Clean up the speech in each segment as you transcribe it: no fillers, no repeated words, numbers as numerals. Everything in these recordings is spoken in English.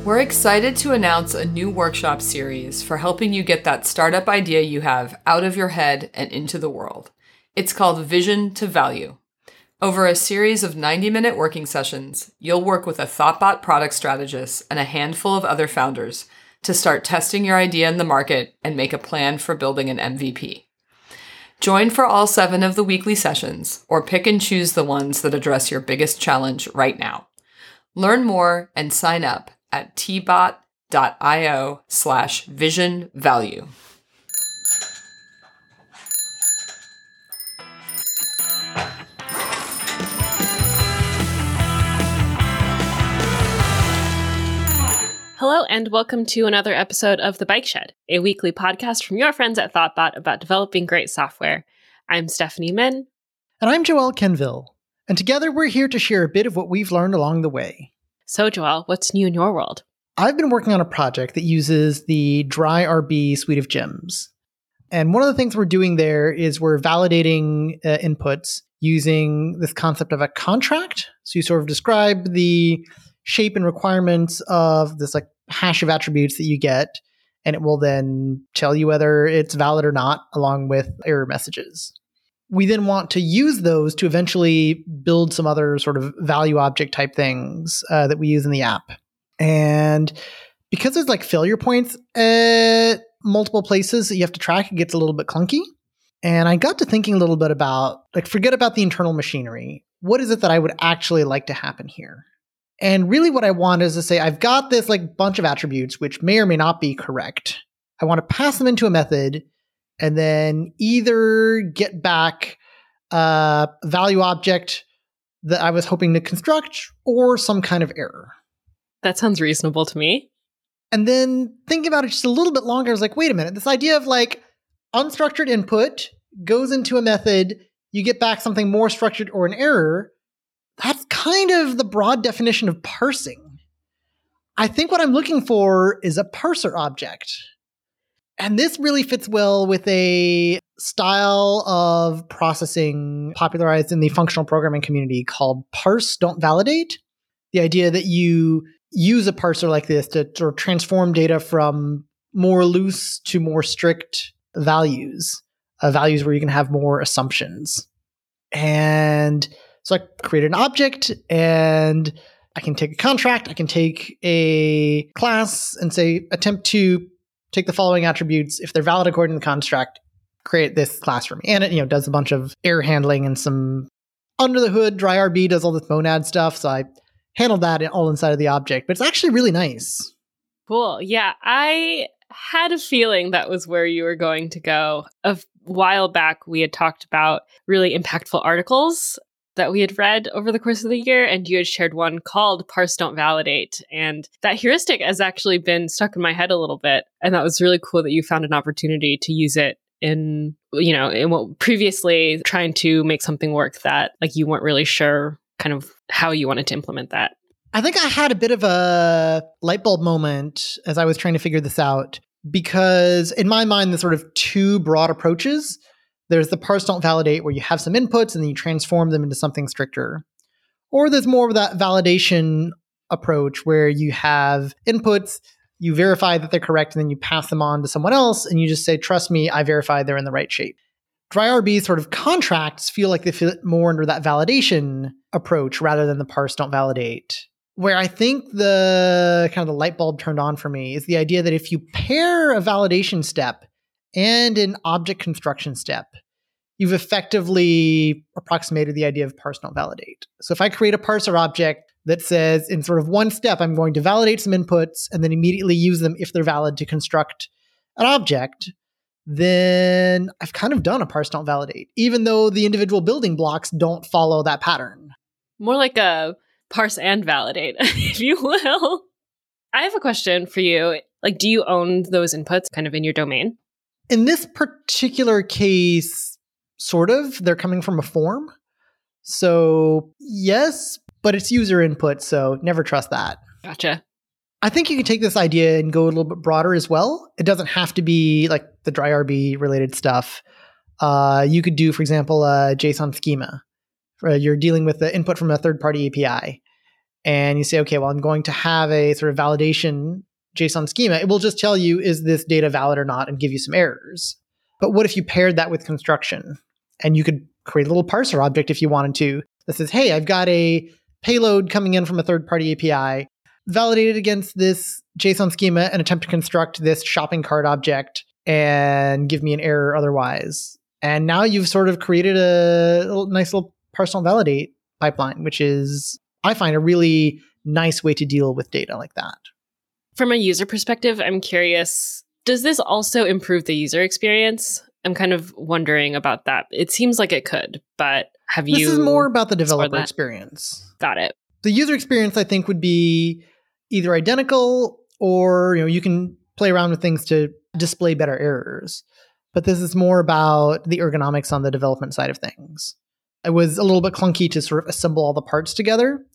We're excited to announce a new workshop series for helping you get that startup idea you have out of your head and into the world. It's called Vision to Value. Over a series of 90-minute working sessions, you'll work with a ThoughtBot product strategist and a handful of other founders to start testing your idea in the market and make a plan for building an MVP. Join for all 7 of the weekly sessions, or pick and choose the ones that address your biggest challenge right now. Learn more and sign up at tbot.io/visionvalue. Hello and welcome to another episode of The Bike Shed, a weekly podcast from your friends at ThoughtBot about developing great software. I'm Stephanie Min. And I'm Joel Kenville. And together we're here to share a bit of what we've learned along the way. So Joel, what's new in your world? I've been working on a project that uses the DryRB suite of gems. And one of the things we're doing there is we're validating inputs using this concept of a contract. So you sort of describe the shape and requirements of this like hash of attributes that you get, and it will then tell you whether it's valid or not, along with error messages. We then want to use those to eventually build some other sort of value object type things that we use in the app. And because there's like failure points at multiple places that you have to track, it gets a little bit clunky. And I got to thinking a little bit about, like, forget about the internal machinery. What is it that I would actually like to happen here? And really what I want is to say, I've got this like bunch of attributes, which may or may not be correct. I want to pass them into a method and then either get back a value object that I was hoping to construct or some kind of error. That sounds reasonable to me. And then thinking about it just a little bit longer, I was like, wait a minute, this idea of like unstructured input goes into a method, you get back something more structured or an error. That's kind of the broad definition of parsing. I think what I'm looking for is a parser object. And this really fits well with a style of processing popularized in the functional programming community called parse, don't validate. The idea that you use a parser like this to sort of transform data from more loose to more strict values, values where you can have more assumptions. And so I created an object, and I can take a contract, I can take a class and say, attempt to take the following attributes. If they're valid according to the construct, create this class for me. And it, does a bunch of error handling and some under the hood. DryRB does all this monad stuff. So I handled that all inside of the object, but it's actually really nice. Cool. Yeah, I had a feeling that was where you were going to go. A while back, we had talked about really impactful articles that we had read over the course of the year, and you had shared one called Parse Don't Validate. And that heuristic has actually been stuck in my head a little bit. And that was really cool that you found an opportunity to use it in what previously trying to make something work that like you weren't really sure kind of how you wanted to implement that. I think I had a bit of a light bulb moment as I was trying to figure this out, because in my mind, there's sort of 2 broad approaches. There's the parse don't validate, where you have some inputs and then you transform them into something stricter. Or there's more of that validation approach where you have inputs, you verify that they're correct, and then you pass them on to someone else and you just say, trust me, I verified they're in the right shape. DryRB sort of contracts feel like they fit more under that validation approach rather than the parse don't validate. Where I think the kind of the light bulb turned on for me is the idea that if you pair a validation step and an object construction step, you've effectively approximated the idea of parse don't validate. So if I create a parser object that says in sort of one step, I'm going to validate some inputs and then immediately use them if they're valid to construct an object, then I've kind of done a parse don't validate, even though the individual building blocks don't follow that pattern. More like a parse and validate, if you will. I have a question for you. Like, do you own those inputs kind of in your domain? In this particular case, sort of. They're coming from a form. So yes, but it's user input, so never trust that. Gotcha. I think you can take this idea and go a little bit broader as well. It doesn't have to be like the DryRB related stuff. You could do, for example, a JSON schema. You're dealing with the input from a third-party API. and you say, okay, well, I'm going to have a sort of validation JSON schema, it will just tell you, is this data valid or not, and give you some errors. But what if you paired that with construction? And you could create a little parser object if you wanted to that says, hey, I've got a payload coming in from a third-party API, validated against this JSON schema and attempt to construct this shopping cart object and give me an error otherwise. And now you've sort of created a nice little parse and validate pipeline, which is, I find, a really nice way to deal with data like that. From a user perspective, I'm curious, does this also improve the user experience? I'm kind of wondering about that. It seems like it could, but have you... This is more about the developer experience. Got it. The user experience, I think, would be either identical or, you can play around with things to display better errors. But this is more about the ergonomics on the development side of things. It was a little bit clunky to sort of assemble all the parts together.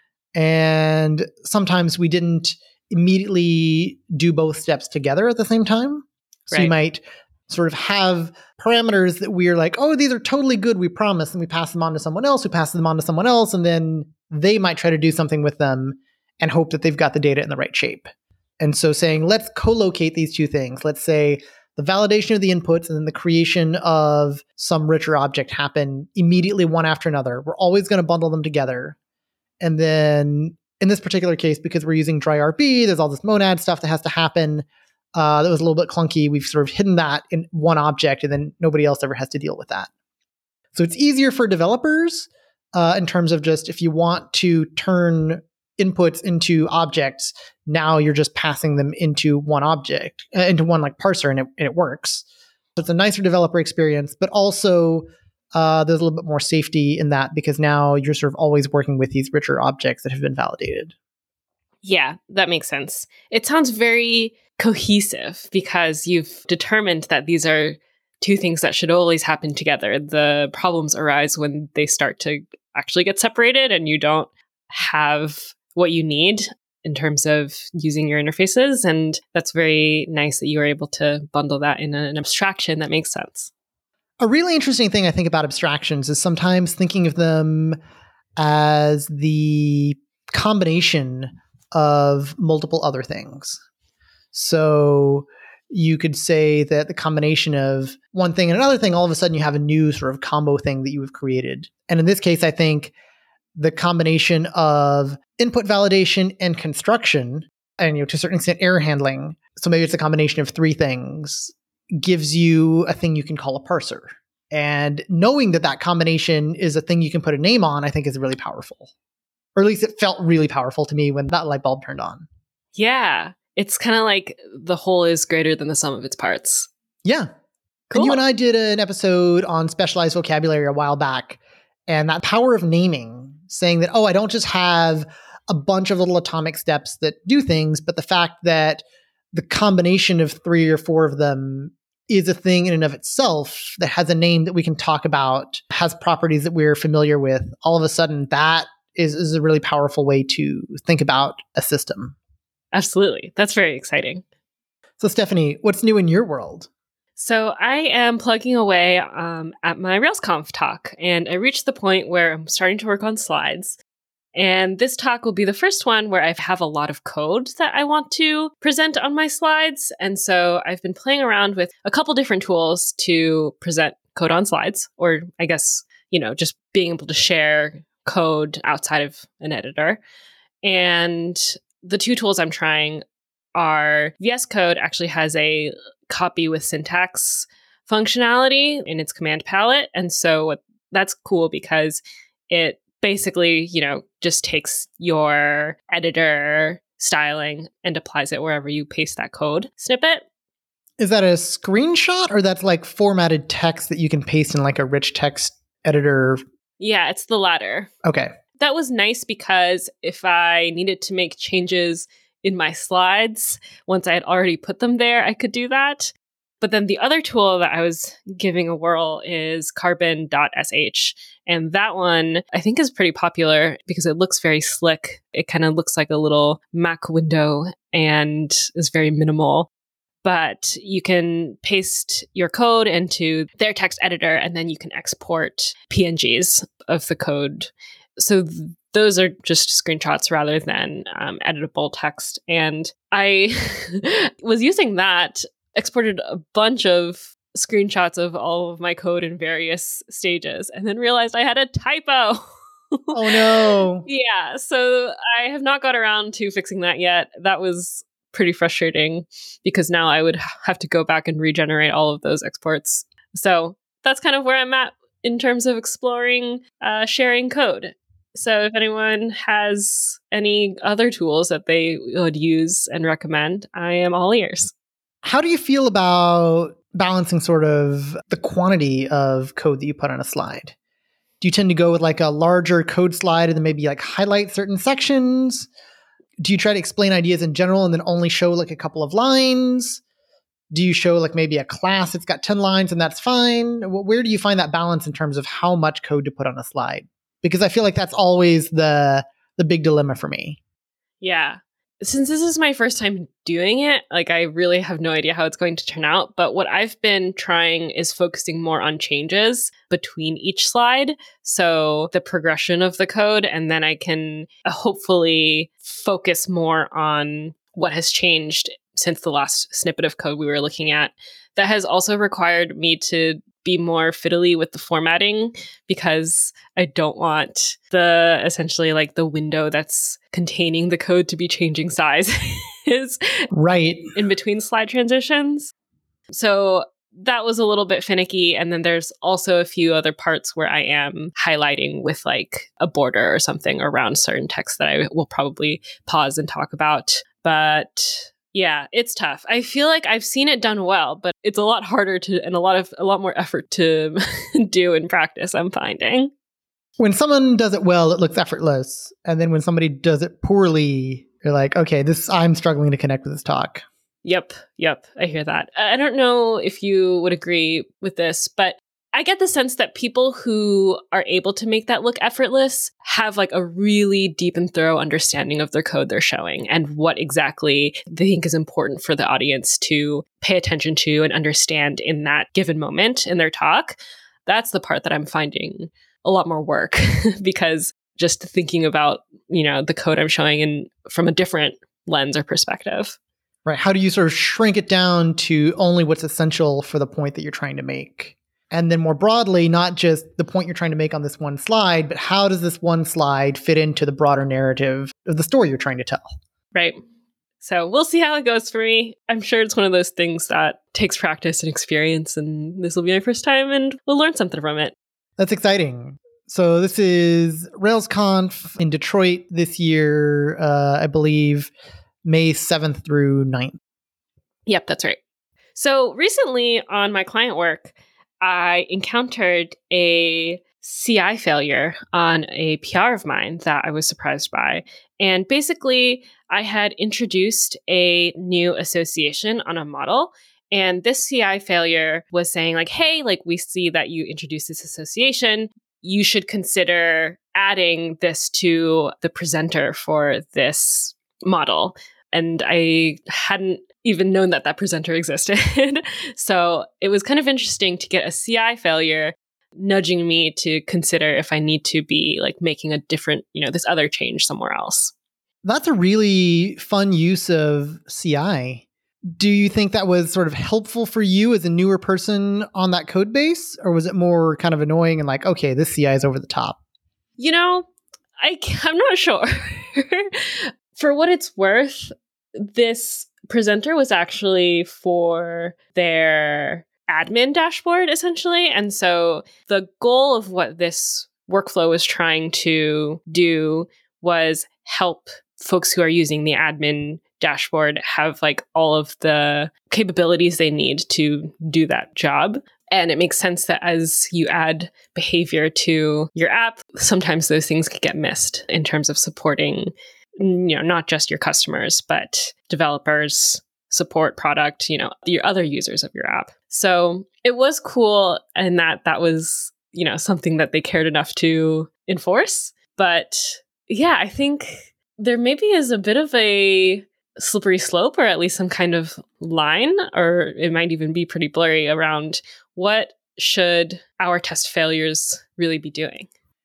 And sometimes we didn't immediately do both steps together at the same time. So you might sort of have parameters that we're like, oh, these are totally good, we promise. And we pass them on to someone else who passes them on to someone else. And then they might try to do something with them and hope that they've got the data in the right shape. And so saying, let's co-locate these two things. Let's say the validation of the inputs and then the creation of some richer object happen immediately one after another. We're always going to bundle them together. And then in this particular case, because we're using dry RB, there's all this monad stuff that has to happen. That was a little bit clunky. We've sort of hidden that in one object, and then nobody else ever has to deal with that. So it's easier for developers in terms of just if you want to turn inputs into objects, now you're just passing them into one object, into one like parser, and it works. So it's a nicer developer experience, but also there's a little bit more safety in that because now you're sort of always working with these richer objects that have been validated. Yeah, that makes sense. It sounds very cohesive because you've determined that these are two things that should always happen together. The problems arise when they start to actually get separated and you don't have what you need in terms of using your interfaces. And that's very nice that you were able to bundle that in an abstraction that makes sense. A really interesting thing I think about abstractions is sometimes thinking of them as the combination of multiple other things. So you could say that the combination of one thing and another thing, all of a sudden you have a new sort of combo thing that you have created. And in this case, I think the combination of input validation and construction, and to a certain extent error handling, so maybe it's a combination of three things, gives you a thing you can call a parser. And knowing that that combination is a thing you can put a name on, I think is really powerful. Or at least it felt really powerful to me when that light bulb turned on. Yeah. It's kind of like the whole is greater than the sum of its parts. Yeah. Cool. And you and I did an episode on specialized vocabulary a while back. And that power of naming, saying that, oh, I don't just have a bunch of little atomic steps that do things, but the fact that the combination of 3 or 4 of them is a thing in and of itself that has a name that we can talk about, has properties that we're familiar with. All of a sudden, that is a really powerful way to think about a system. Absolutely. That's very exciting. So, Stephanie, what's new in your world? So I am plugging away at my RailsConf talk, and I reached the point where I'm starting to work on slides. And this talk will be the first one where I have a lot of code that I want to present on my slides. And so I've been playing around with a couple different tools to present code on slides, or I guess, just being able to share code outside of an editor. And the two tools I'm trying are VS Code actually has a copy with syntax functionality in its command palette. And so that's cool because it basically, just takes your editor styling and applies it wherever you paste that code snippet. Is that a screenshot or that's like formatted text that you can paste in like a rich text editor? Yeah, it's the latter. Okay. That was nice because if I needed to make changes in my slides, once I had already put them there, I could do that. But then the other tool that I was giving a whirl is carbon.sh. And that one I think is pretty popular because it looks very slick. It kind of looks like a little Mac window and is very minimal. But you can paste your code into their text editor and then you can export PNGs of the code So those are just screenshots rather than editable text. And I was using that, exported a bunch of screenshots of all of my code in various stages, and then realized I had a typo. Oh no. Yeah, so I have not got around to fixing that yet. That was pretty frustrating because now I would have to go back and regenerate all of those exports. So that's kind of where I'm at in terms of exploring sharing code. So if anyone has any other tools that they would use and recommend, I am all ears. How do you feel about balancing sort of the quantity of code that you put on a slide? Do you tend to go with like a larger code slide and then maybe like highlight certain sections? Do you try to explain ideas in general and then only show like a couple of lines? Do you show like maybe a class that's got 10 lines and that's fine? Where do you find that balance in terms of how much code to put on a slide? Because I feel like that's always the big dilemma for me. Yeah. Since this is my first time doing it, like I really have no idea how it's going to turn out. But what I've been trying is focusing more on changes between each slide. So the progression of the code, and then I can hopefully focus more on what has changed since the last snippet of code we were looking at. That has also required me to be more fiddly with the formatting because I don't want the essentially like the window that's containing the code to be changing sizes right in between slide transitions. So that was a little bit finicky. And then there's also a few other parts where I am highlighting with like a border or something around certain text that I will probably pause and talk about. But yeah, it's tough. I feel like I've seen it done well, but it's a lot harder to, and a lot more effort to do in practice, I'm finding. When someone does it well, it looks effortless. And then when somebody does it poorly, you're like, okay, I'm struggling to connect with this talk. Yep. I hear that. I don't know if you would agree with this, but I get the sense that people who are able to make that look effortless have like a really deep and thorough understanding of their code they're showing and what exactly they think is important for the audience to pay attention to and understand in that given moment in their talk. That's the part that I'm finding a lot more work because just thinking about, the code I'm showing in from a different lens or perspective. Right. How do you sort of shrink it down to only what's essential for the point that you're trying to make? And then more broadly, not just the point you're trying to make on this one slide, but how does this one slide fit into the broader narrative of the story you're trying to tell? Right. So we'll see how it goes for me. I'm sure it's one of those things that takes practice and experience, and this will be my first time, and we'll learn something from it. That's exciting. So this is RailsConf in Detroit this year, I believe, May 7th through 9th. Yep, that's right. So recently on my client work, I encountered a CI failure on a PR of mine that I was surprised by. And basically, I had introduced a new association on a model. And this CI failure was saying like, hey, like we see that you introduced this association. You should consider adding this to the presenter for this model. And I hadn't even known that presenter existed. So it was kind of interesting to get a CI failure nudging me to consider if I need to be like making a different, this other change somewhere else. That's a really fun use of CI. Do you think that was sort of helpful for you as a newer person on that code base? Or was it more kind of annoying and like, okay, this CI is over the top? I'm not sure. For what it's worth, this presenter was actually for their admin dashboard, essentially. And so the goal of what this workflow was trying to do was help folks who are using the admin dashboard have like all of the capabilities they need to do that job. And it makes sense that as you add behavior to your app, sometimes those things could get missed in terms of supporting not just your customers, but developers, support product, your other users of your app. So it was cool in that was, something that they cared enough to enforce. But yeah, I think there maybe is a bit of a slippery slope, or at least some kind of line, or it might even be pretty blurry around what should our test failures really be doing.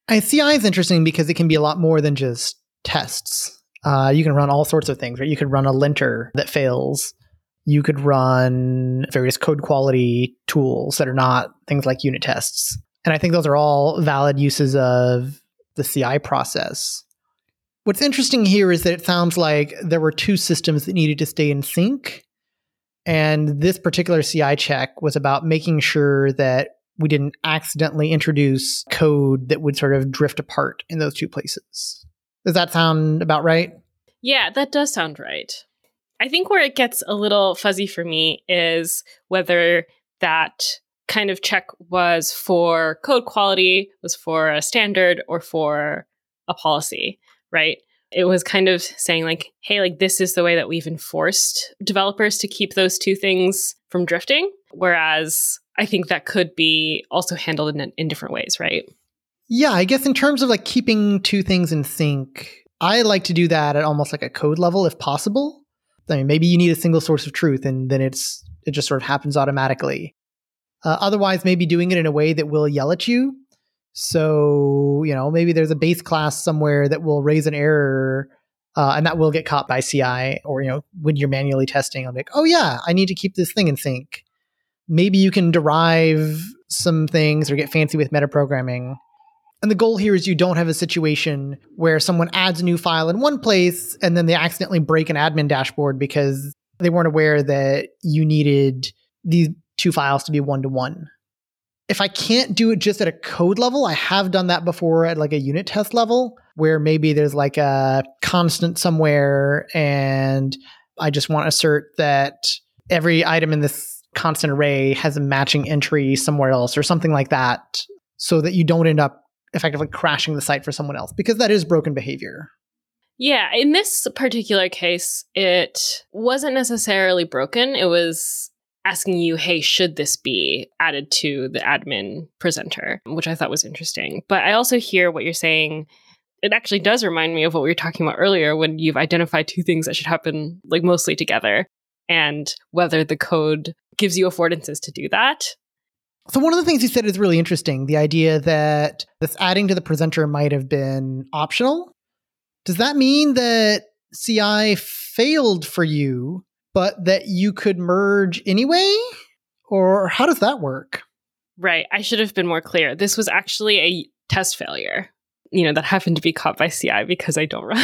CI is interesting because it can be a lot more than just tests. You can run all sorts of things, right? You could run a linter that fails. You could run various code quality tools that are not things like unit tests. And I think those are all valid uses of the CI process. What's interesting here is that it sounds like there were two systems that needed to stay in sync. And this particular CI check was about making sure that we didn't accidentally introduce code that would sort of drift apart in those two places. Does that sound about right? Yeah, that does sound right. I think where it gets a little fuzzy for me is whether that kind of check was for code quality, was for a standard, or for a policy, right? It was kind of saying like, hey, like this is the way that we've enforced developers to keep those two things from drifting. Whereas I think that could be also handled in different ways, right? Yeah, I guess in terms of like keeping two things in sync, I like to do that at almost like a code level if possible. I mean, maybe you need a single source of truth and then it just sort of happens automatically. Otherwise, maybe doing it in a way that will yell at you. So, maybe there's a base class somewhere that will raise an error and that will get caught by CI, or, when you're manually testing, I'm like, oh yeah, I need to keep this thing in sync. Maybe you can derive some things or get fancy with metaprogramming. And the goal here is you don't have a situation where someone adds a new file in one place and then they accidentally break an admin dashboard because they weren't aware that you needed these two files to be one-to-one. If I can't do it just at a code level, I have done that before at like a unit test level where maybe there's like a constant somewhere and I just want to assert that every item in this constant array has a matching entry somewhere else or something like that so that you don't end up effectively crashing the site for someone else, because that is broken behavior. Yeah, in this particular case, it wasn't necessarily broken. It was asking you, hey, should this be added to the admin presenter, which I thought was interesting. But I also hear what you're saying. It actually does remind me of what we were talking about earlier when you've identified two things that should happen like mostly together and whether the code gives you affordances to do that. So one of the things you said is really interesting, the idea that this adding to the presenter might have been optional. Does that mean that CI failed for you, but that you could merge anyway? Or how does that work? Right. I should have been more clear. This was actually a test failure, that happened to be caught by CI because I don't run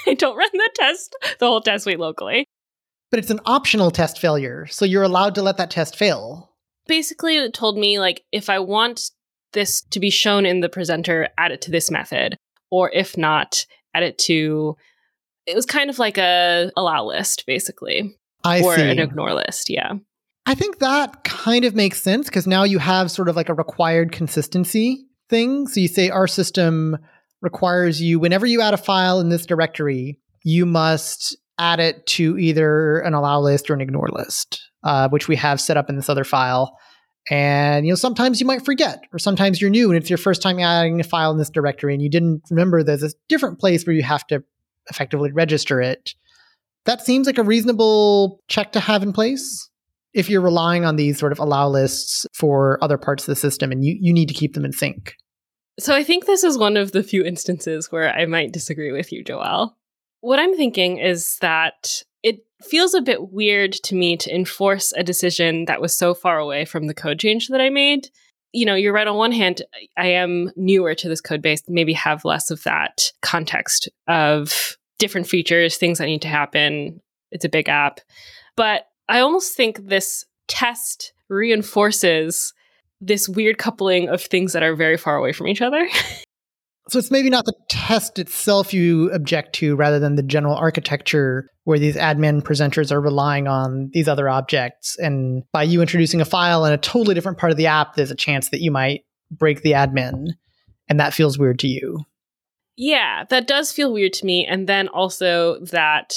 the whole test suite locally. But it's an optional test failure, so you're allowed to let that test fail. Basically, it told me, like, if I want this to be shown in the presenter, add it to this method. Or if not, add it to... It was kind of like a allow list, basically. Or see. An ignore list, yeah. I think that kind of makes sense, because now you have sort of like a required consistency thing. So you say our system requires you, whenever you add a file in this directory, you must add it to either an allow list or an ignore list, which we have set up in this other file. And, sometimes you might forget, or sometimes you're new and it's your first time adding a file in this directory and you didn't remember there's a different place where you have to effectively register it. That seems like a reasonable check to have in place if you're relying on these sort of allow lists for other parts of the system and you need to keep them in sync. So I think this is one of the few instances where I might disagree with you, Joelle. What I'm thinking is that it feels a bit weird to me to enforce a decision that was so far away from the code change that I made. You're right. On one hand, I am newer to this code base, maybe have less of that context of different features, things that need to happen. It's a big app. But I almost think this test reinforces this weird coupling of things that are very far away from each other. So it's maybe not the test itself you object to, rather than the general architecture where these admin presenters are relying on these other objects. And by you introducing a file in a totally different part of the app, there's a chance that you might break the admin. And that feels weird to you. Yeah, that does feel weird to me. And then also that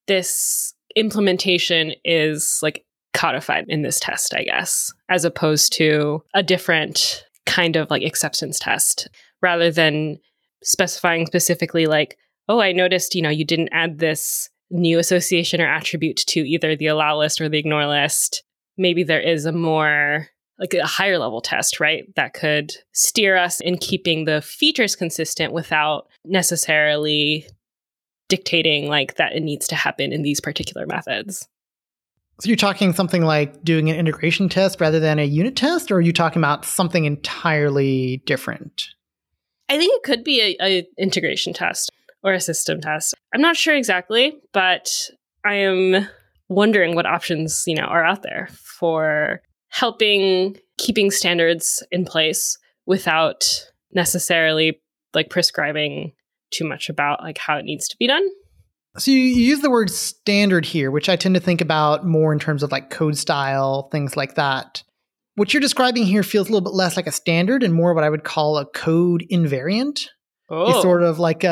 this implementation is like codified in this test, I guess, as opposed to a different kind of like acceptance test, rather than specifying specifically like, oh, I noticed, you didn't add this new association or attribute to either the allow list or the ignore list. Maybe there is a more like a higher level test, right? That could steer us in keeping the features consistent without necessarily dictating like that it needs to happen in these particular methods. So you're talking something like doing an integration test rather than a unit test, or are you talking about something entirely different? I think it could be a integration test or a system test. I'm not sure exactly, but I am wondering what options, are out there for helping keeping standards in place without necessarily like prescribing too much about like how it needs to be done. So you use the word standard here, which I tend to think about more in terms of like code style, things like that. What you're describing here feels a little bit less like a standard and more what I would call a code invariant. Oh. It's sort of like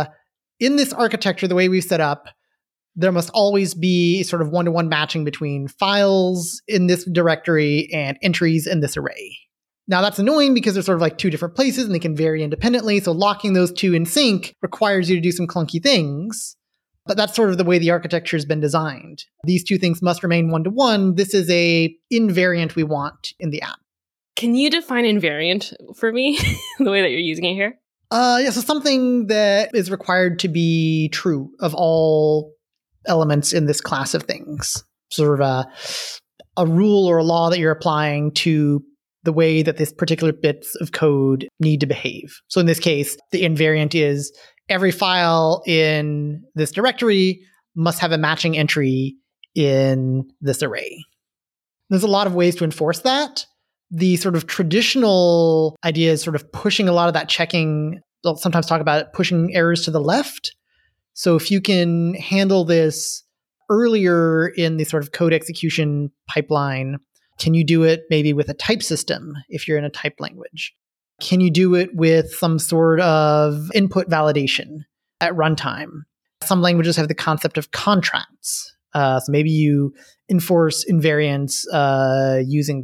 in this architecture, the way we've set up, there must always be sort of one-to-one matching between files in this directory and entries in this array. Now that's annoying because they're sort of like two different places and they can vary independently. So locking those two in sync requires you to do some clunky things. But that's sort of the way the architecture has been designed. These two things must remain one-to-one. This is a invariant we want in the app. Can you define invariant for me, the way that you're using it here? So something that is required to be true of all elements in this class of things. Sort of a rule or a law that you're applying to the way that this particular bits of code need to behave. So in this case, the invariant is every file in this directory must have a matching entry in this array. There's a lot of ways to enforce that. The sort of traditional idea is sort of pushing a lot of that checking. They'll sometimes talk about it, pushing errors to the left. So if you can handle this earlier in the sort of code execution pipeline, can you do it maybe with a type system if you're in a type language? Can you do it with some sort of input validation at runtime? Some languages have the concept of contracts. So maybe you enforce invariance using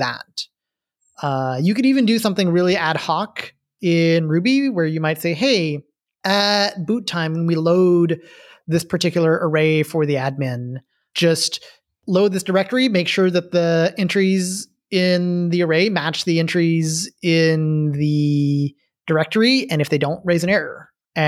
that. You could even do something really ad hoc in Ruby where you might say, hey, at boot time, when we load this particular array for the admin, just load this directory, make sure that the entries in the array match the entries in the directory, and if they don't, raise an error.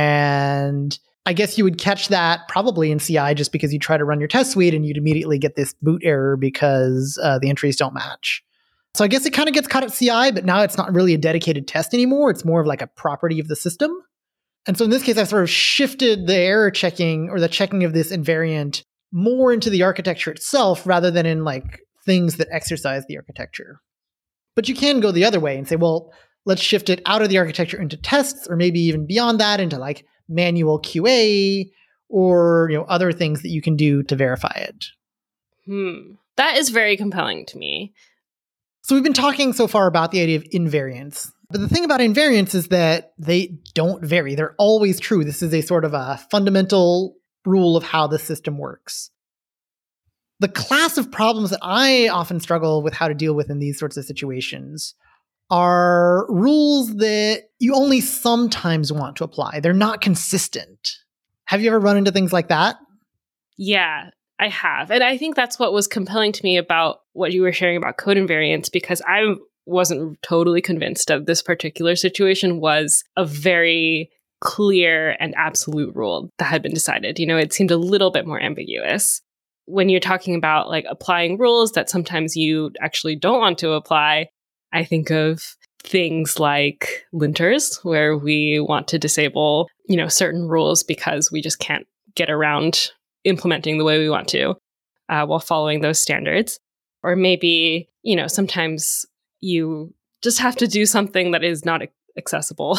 And I guess you would catch that probably in CI just because you try to run your test suite and you'd immediately get this boot error because the entries don't match. So I guess it kind of gets caught at CI, but now it's not really a dedicated test anymore. It's more of like a property of the system. And so in this case, I've sort of shifted the error checking or the checking of this invariant more into the architecture itself rather than in like things that exercise the architecture. But you can go the other way and say, well, let's shift it out of the architecture into tests, or maybe even beyond that into like manual QA or other things that you can do to verify it. That is very compelling to me. So we've been talking so far about the idea of invariants. But the thing about invariants is that they don't vary. They're always true. This is a sort of a fundamental rule of how the system works. The class of problems that I often struggle with how to deal with in these sorts of situations are rules that you only sometimes want to apply. They're not consistent. Have you ever run into things like that? Yeah, I have. And I think that's what was compelling to me about what you were sharing about code invariants, because I wasn't totally convinced that this particular situation was a very clear and absolute rule that had been decided. It seemed a little bit more ambiguous. When you're talking about like applying rules that sometimes you actually don't want to apply, I think of things like linters, where we want to disable, certain rules because we just can't get around implementing the way we want to while following those standards. Or maybe, sometimes you just have to do something that is not accessible.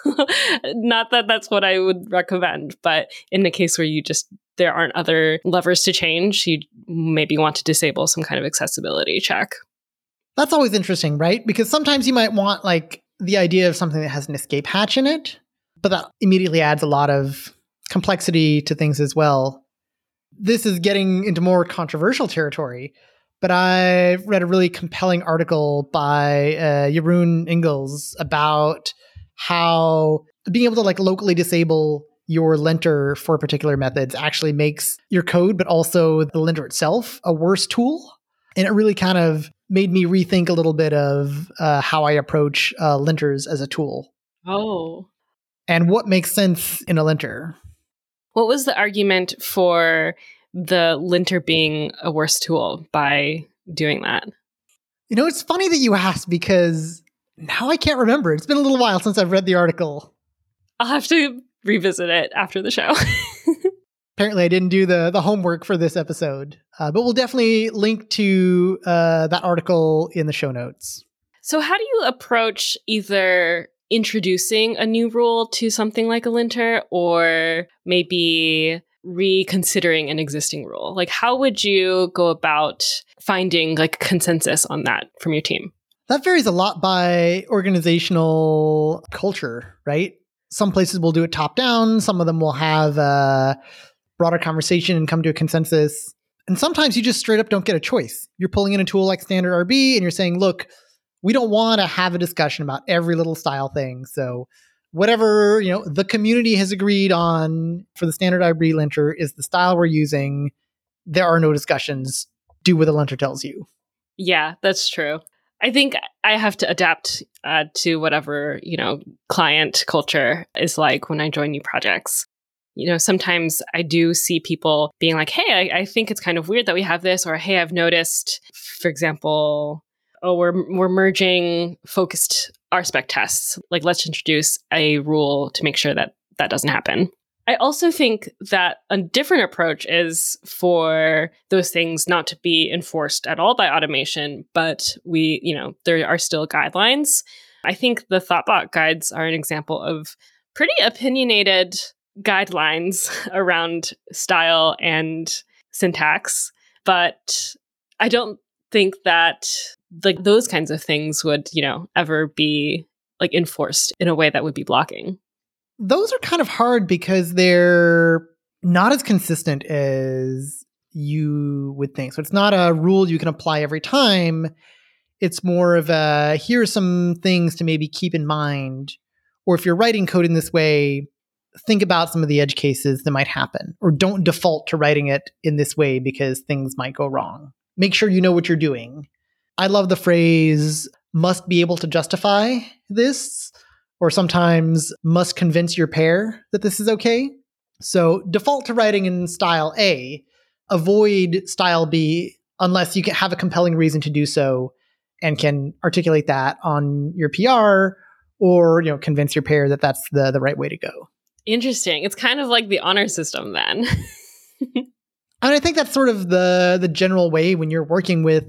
Not that that's what I would recommend, but in the case where there aren't other levers to change, you maybe want to disable some kind of accessibility check. That's always interesting, right? Because sometimes you might want like the idea of something that has an escape hatch in it, but that immediately adds a lot of complexity to things as well. This is getting into more controversial territory, but I read a really compelling article by Jeroen Engels about how being able to like locally disable your linter for particular methods actually makes your code, but also the linter itself, a worse tool. And it really kind of made me rethink a little bit of how I approach linters as a tool. Oh. And what makes sense in a linter. What was the argument for the linter being a worse tool by doing that? You know, it's funny that you asked because now I can't remember. It's been a little while since I've read the article. I'll have to revisit it after the show. Apparently, I didn't do the homework for this episode, but we'll definitely link to that article in the show notes. So how do you approach either introducing a new rule to something like a linter or maybe reconsidering an existing rule? Like, how would you go about finding like consensus on that from your team? That varies a lot by organizational culture, right? Some places will do it top down. Some of them will have a broader conversation and come to a consensus. And sometimes you just straight up don't get a choice. You're pulling in a tool like Standard RB and you're saying, look, we don't want to have a discussion about every little style thing. So whatever, the community has agreed on for the Standard RB linter is the style we're using. There are no discussions. Do what the linter tells you. Yeah, that's true. I think I have to adapt to whatever, client culture is like when I join new projects. Sometimes I do see people being like, hey, I think it's kind of weird that we have this, or hey, I've noticed, for example, we're merging focused RSpec tests. Like, let's introduce a rule to make sure that that doesn't happen. I also think that a different approach is for those things not to be enforced at all by automation, but there are still guidelines. I think the Thoughtbot guides are an example of pretty opinionated guidelines around style and syntax, but I don't think that like those kinds of things would, ever be like enforced in a way that would be blocking. Those are kind of hard because they're not as consistent as you would think. So it's not a rule you can apply every time. It's more of a, here are some things to maybe keep in mind. Or if you're writing code in this way, think about some of the edge cases that might happen. Or don't default to writing it in this way because things might go wrong. Make sure you know what you're doing. I love the phrase, must be able to justify this. Or sometimes must convince your pair that this is okay. So default to writing in style A, avoid style B unless you can have a compelling reason to do so and can articulate that on your PR or convince your pair that that's the right way to go. Interesting. It's kind of like the honor system then. And I think that's sort of the general way when you're working with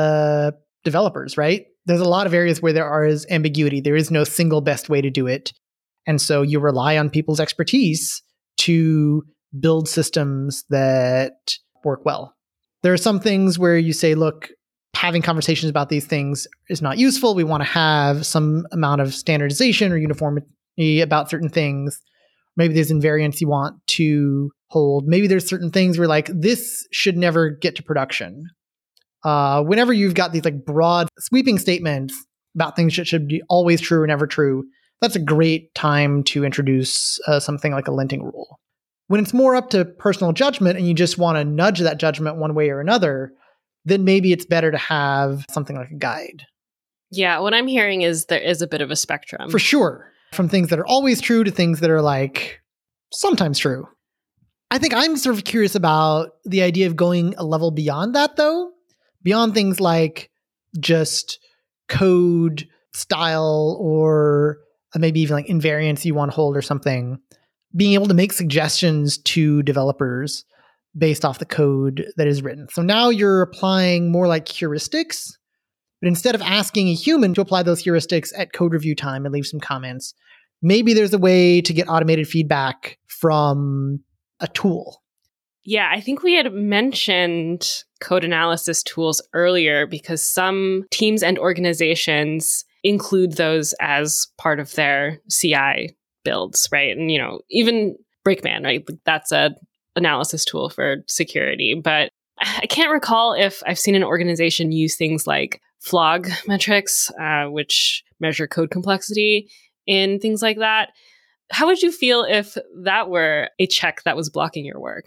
developers, right? There's a lot of areas where there is ambiguity. There is no single best way to do it. And so you rely on people's expertise to build systems that work well. There are some things where you say, look, having conversations about these things is not useful. We want to have some amount of standardization or uniformity about certain things. Maybe there's invariance you want to hold. Maybe there's certain things where like, this should never get to production. Whenever you've got these like broad sweeping statements about things that should be always true or never true, that's a great time to introduce something like a linting rule. When it's more up to personal judgment and you just want to nudge that judgment one way or another, then maybe it's better to have something like a guide. Yeah, what I'm hearing is there is a bit of a spectrum. For sure. From things that are always true to things that are like sometimes true. I think I'm sort of curious about the idea of going a level beyond that though. Beyond things like just code style or maybe even like invariance you want to hold or something, being able to make suggestions to developers based off the code that is written. So now you're applying more like heuristics, but instead of asking a human to apply those heuristics at code review time and leave some comments, maybe there's a way to get automated feedback from a tool. Yeah, I think we had mentioned code analysis tools earlier because some teams and organizations include those as part of their CI builds, right? And, even Brakeman, right? That's an analysis tool for security. But I can't recall if I've seen an organization use things like FLOG metrics, which measure code complexity in things like that. How would you feel if that were a check that was blocking your work?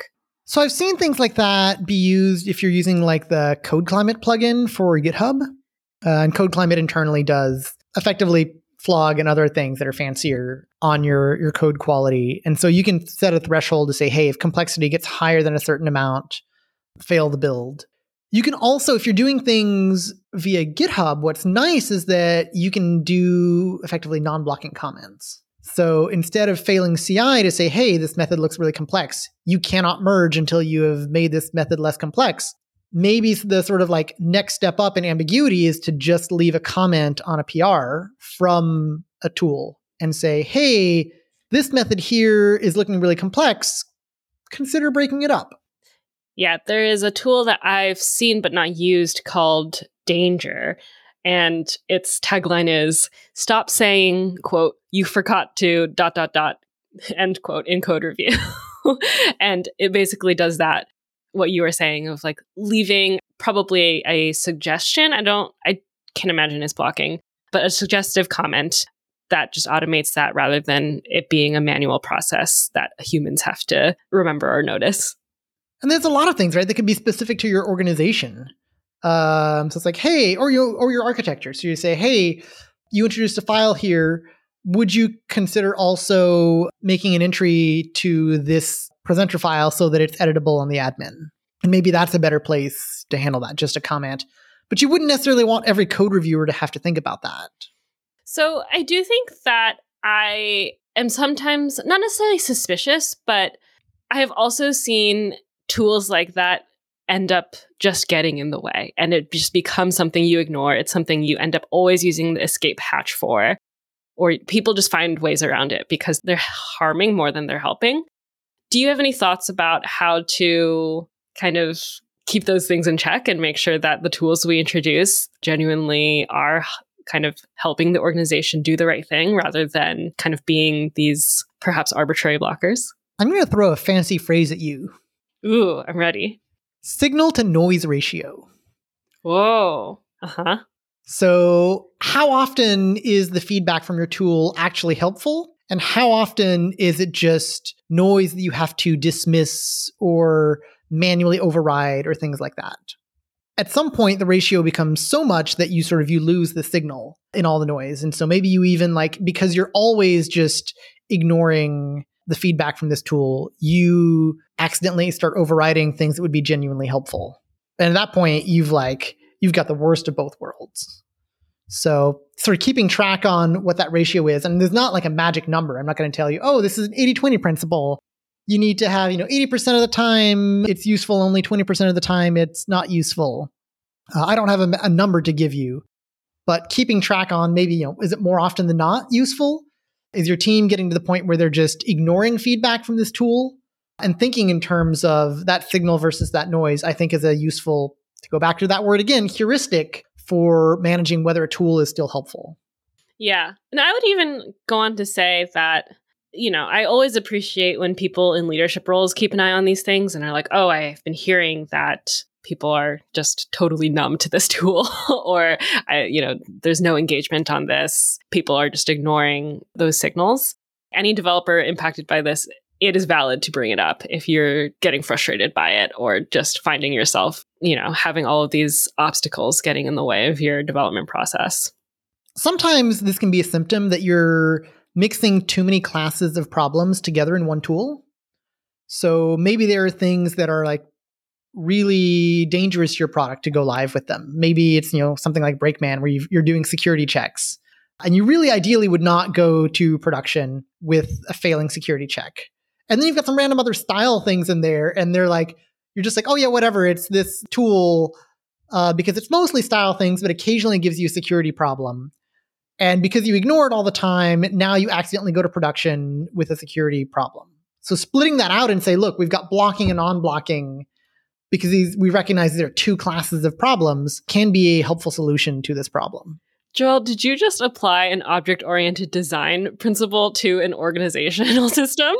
So I've seen things like that be used if you're using like the CodeClimate plugin for GitHub. And CodeClimate internally does effectively flog and other things that are fancier on your code quality. And so you can set a threshold to say, hey, if complexity gets higher than a certain amount, fail the build. You can also, if you're doing things via GitHub, what's nice is that you can do effectively non-blocking comments. So instead of failing CI to say, hey, this method looks really complex, you cannot merge until you have made this method less complex. Maybe the sort of like next step up in ambiguity is to just leave a comment on a PR from a tool and say, hey, this method here is looking really complex. Consider breaking it up. Yeah, there is a tool that I've seen but not used called Danger. And its tagline is, stop saying, quote, you forgot to ... end quote, in code review. And it basically does that, what you were saying of like leaving probably a suggestion. I can't imagine it's blocking, but a suggestive comment that just automates that rather than it being a manual process that humans have to remember or notice. And there's a lot of things, right, that can be specific to your organization. So it's like, hey, or your architecture. So you say, hey, you introduced a file here. Would you consider also making an entry to this presenter file so that it's editable on the admin? And maybe that's a better place to handle that, just a comment. But you wouldn't necessarily want every code reviewer to have to think about that. So I do think that I am sometimes not necessarily suspicious, but I have also seen tools like that end up just getting in the way, and it just becomes something you ignore. It's something you end up always using the escape hatch for, or people just find ways around it because they're harming more than they're helping. Do you have any thoughts about how to kind of keep those things in check and make sure that the tools we introduce genuinely are kind of helping the organization do the right thing rather than kind of being these perhaps arbitrary blockers? I'm going to throw a fancy phrase at you. Ooh, I'm ready. Signal to noise ratio. Whoa. Uh-huh. So how often is the feedback from your tool actually helpful? And how often is it just noise that you have to dismiss or manually override or things like that? At some point, the ratio becomes so much that you lose the signal in all the noise. And so maybe you even because you're always just ignoring the feedback from this tool, you accidentally start overriding things that would be genuinely helpful. And at that point, you've got the worst of both worlds. So sort of keeping track on what that ratio is, and there's not like a magic number. I'm not going to tell you, oh, this is an 80-20 principle. You need to have, 80% of the time it's useful, only 20% of the time it's not useful. I don't have a number to give you, but keeping track on maybe, is it more often than not useful? Is your team getting to the point where they're just ignoring feedback from this tool? And thinking in terms of that signal versus that noise, I think is a useful, to go back to that word again, heuristic for managing whether a tool is still helpful. Yeah. And I would even go on to say that, I always appreciate when people in leadership roles keep an eye on these things and are like, oh, I've been hearing that people are just totally numb to this tool or, there's no engagement on this. People are just ignoring those signals. Any developer impacted by this, it is valid to bring it up if you're getting frustrated by it or just finding yourself, having all of these obstacles getting in the way of your development process. Sometimes this can be a symptom that you're mixing too many classes of problems together in one tool. So maybe there are things that are really dangerous to your product to go live with them. Maybe it's, something like Brakeman where you're doing security checks and you really ideally would not go to production with a failing security check. And then you've got some random other style things in there and you're just like, oh yeah, whatever. It's this tool because it's mostly style things, but occasionally gives you a security problem. And because you ignore it all the time, now you accidentally go to production with a security problem. So splitting that out and say, look, we've got blocking and non-blocking because we recognize there are two classes of problems can be a helpful solution to this problem. Joel, did you just apply an object-oriented design principle to an organizational system?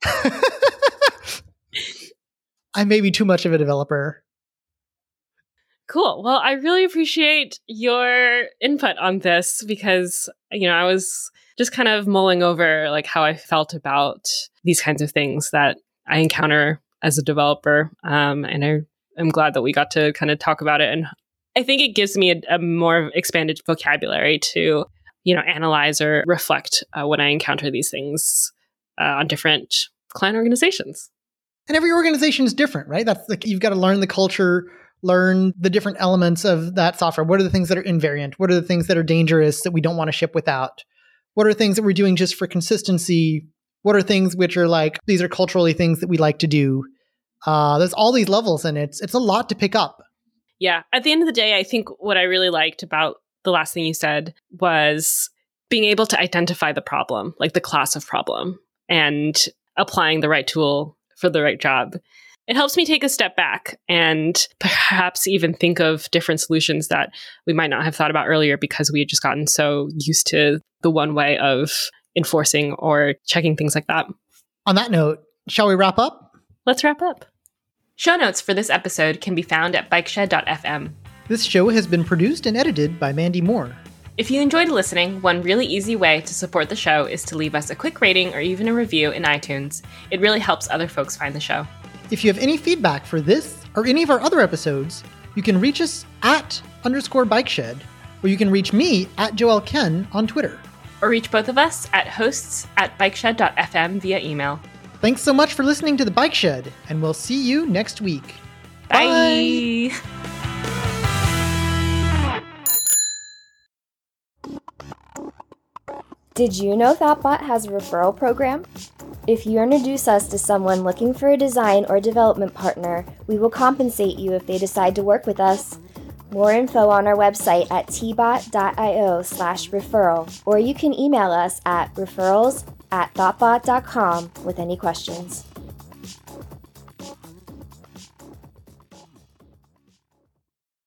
I may be too much of a developer. Cool. Well, I really appreciate your input on this because, I was just kind of mulling over how I felt about these kinds of things that I encounter as a developer. And I'm glad that we got to kind of talk about it. And I think it gives me a more expanded vocabulary to, analyze or reflect when I encounter these things on different client organizations. And every organization is different, right? That's you've got to learn the culture, learn the different elements of that software. What are the things that are invariant? What are the things that are dangerous that we don't want to ship without? What are things that we're doing just for consistency? What are things which are like, these are culturally things that we like to do? There's all these levels, and it's a lot to pick up. Yeah. At the end of the day, I think what I really liked about the last thing you said was being able to identify the problem, like the class of problem, and applying the right tool for the right job. It helps me take a step back and perhaps even think of different solutions that we might not have thought about earlier because we had just gotten so used to the one way of enforcing or checking things like that. On that note, shall we wrap up? Let's wrap up. Show notes for this episode can be found at bikeshed.fm. This show has been produced and edited by Mandy Moore. If you enjoyed listening, one really easy way to support the show is to leave us a quick rating or even a review in iTunes. It really helps other folks find the show. If you have any feedback for this or any of our other episodes, you can reach us at _bikeshed, or you can reach me at Joel Ken on Twitter. Or reach both of us at hosts@bikeshed.fm via email. Thanks so much for listening to The Bike Shed, and we'll see you next week. Bye! Did you know Thoughtbot has a referral program? If you introduce us to someone looking for a design or development partner, we will compensate you if they decide to work with us. More info on our website at tbot.io/referral, or you can email us at referrals@thoughtbot.com with any questions.